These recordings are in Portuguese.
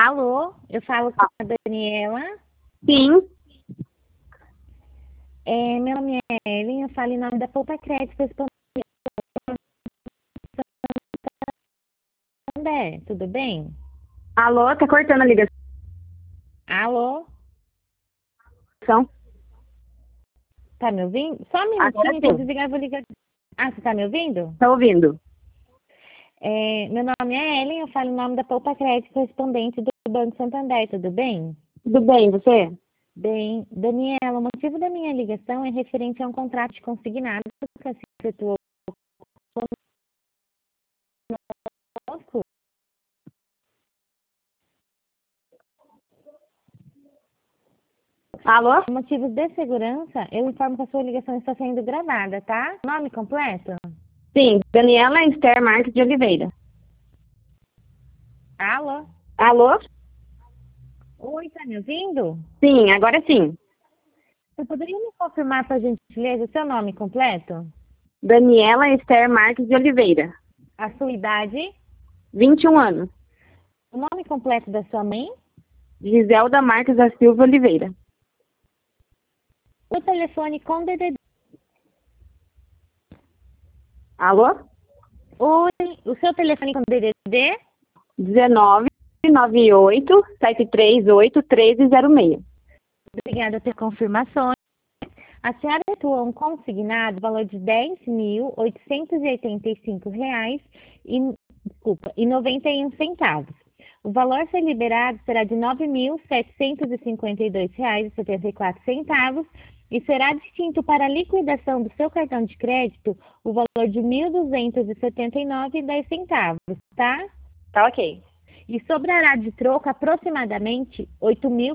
Alô, eu falo com a Daniela. Sim, Meu nome é Ellen, eu falo em nome da Poupa Crédito Santander, tudo bem? alô, tá cortando a ligação. Alô, tá me ouvindo? Só um Agora minutinho, vou sim, desligar e vou ligar. Ah, você tá me ouvindo? tá ouvindo. Meu nome é Ellen, eu falo em nome da Poupa Crédito Correspondente do Banco Santander, tudo bem? Tudo bem, você? Bem, Daniela, o motivo da minha ligação é referente a um contrato de consignado que se efetuou conosco. Alô? Por motivos de segurança, eu informo que a sua ligação está sendo gravada, tá? Nome completo? Sim, Daniela Esther Marques de Oliveira. Alô? Alô? Oi, tá me ouvindo? Sim, agora sim. Você poderia me confirmar, por gentileza, o seu nome completo? Daniela Esther Marques de Oliveira, A sua idade? 21 anos. O nome completo da sua mãe? Giselda Marques da Silva Oliveira. O telefone com DDD. Alô? Oi, o seu telefone com DDD? 19 98 738 1306. Obrigada por confirmações. A senhora efetuou um consignado, valor de R$ 10.885 e 91 centavos. O valor a ser liberado será de R$ 9.752,74 e será distinto para a liquidação do seu cartão de crédito o valor de R$ 1.279,10, tá? Tá ok. E sobrará de troco aproximadamente R$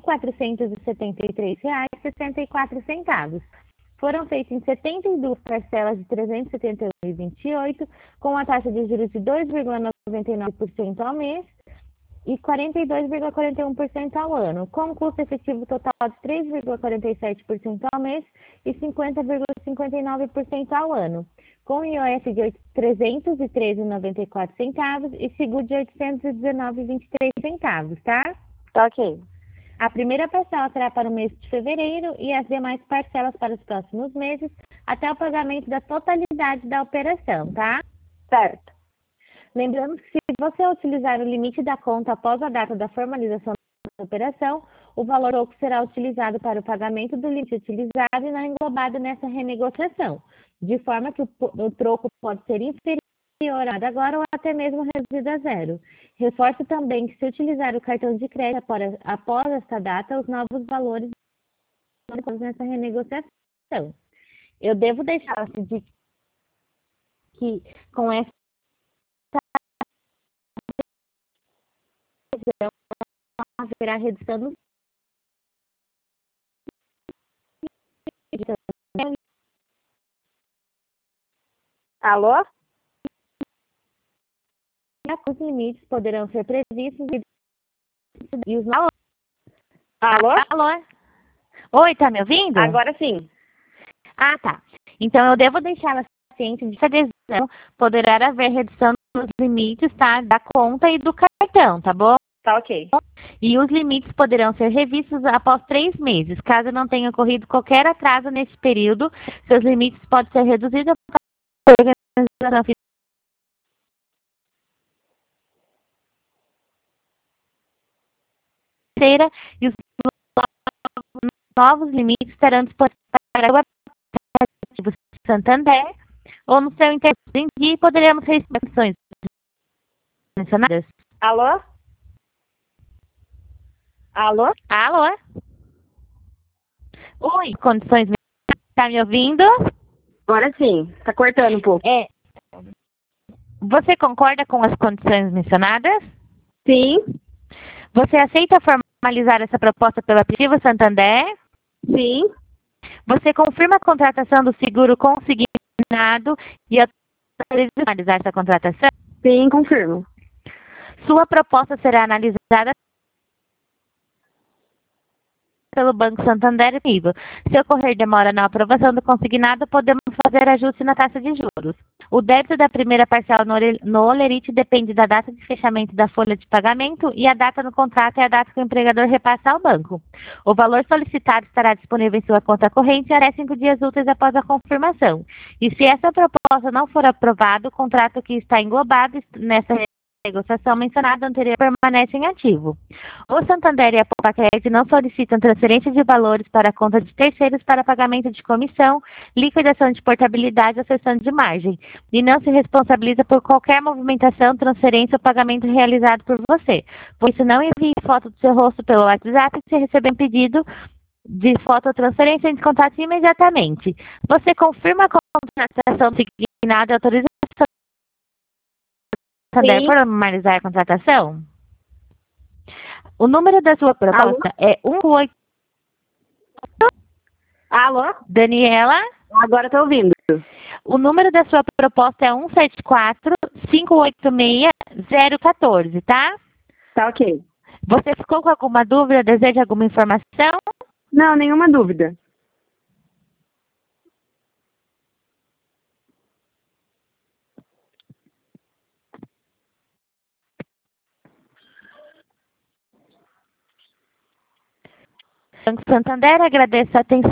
8.473,64. Foram feitas em 72 parcelas de R$ 371,28, com a taxa de juros de 2,99% ao mês e 42,41% ao ano, com um custo efetivo total de 3,47% ao mês e 50,59% ao ano, com IOF de R$ 313,94 e seguro de R$ 819,23, tá? Tá ok. A primeira parcela será para o mês de fevereiro e as demais parcelas para os próximos meses, até o pagamento da totalidade da operação, tá? Certo. Lembrando que se você utilizar o limite da conta após a data da formalização da operação, o valor troco será utilizado para o pagamento do limite utilizado e não englobado nessa renegociação, de forma que o troco pode ser inferior agora ou até mesmo reduzido a zero. Reforço também que se utilizar o cartão de crédito após esta data, os novos valores nessa renegociação. Eu devo deixar de que com essa decisão haverá redução no Alô? os limites poderão ser previstos e os Alô? Alô? Oi, tá me ouvindo? Agora sim. Ah, tá. Então eu devo deixá-la ciente de que a decisão poderá haver redução nos limites, tá? Da conta e do cartão, tá bom? Tá ok. E os limites poderão ser revistos após 3 meses. Caso não tenha ocorrido qualquer atraso nesse período, seus limites podem ser reduzidos por organização financeira e os novos limites estarão disponíveis para o aplicativo Santander ou no seu interesse e poderemos receber opções mencionadas. Alô? Alô? Alô? Oi, condições. Tá me ouvindo? Agora sim. Tá cortando um pouco. Você concorda com as condições mencionadas? Sim, Você aceita formalizar essa proposta pelo aplicativo Santander? sim, Você confirma a contratação do seguro consignado e autoriza finalizar essa contratação? sim, confirmo. Sua proposta será analisada pelo Banco Santander. Se ocorrer demora na aprovação do consignado, podemos fazer ajuste na taxa de juros. O débito da primeira parcela no Olerite depende da data de fechamento da folha de pagamento e a data no contrato é a data que o empregador repassa ao banco. O valor solicitado estará disponível em sua conta corrente até 5 dias úteis após a confirmação. E se essa proposta não for aprovada, o contrato que está englobado nessa negociação mencionada anterior permanece em ativo. O Santander e a Poupa-Crédito não solicitam transferência de valores para a conta de terceiros para pagamento de comissão, liquidação de portabilidade ou cessão de margem, e não se responsabiliza por qualquer movimentação, transferência ou pagamento realizado por você. Por isso, não envie foto do seu rosto pelo WhatsApp se receber um pedido de foto ou transferência, entre contato imediatamente. Você confirma a contratação signada e autorização Santander Sim. formalizar a contratação? O número da sua proposta é 18. Alô? Daniela? Agora tô ouvindo. O número da sua proposta é 174-586-014, tá? Tá ok. Você ficou com alguma dúvida? Deseja alguma informação? Não, nenhuma dúvida. Banco Santander, agradeço a atenção.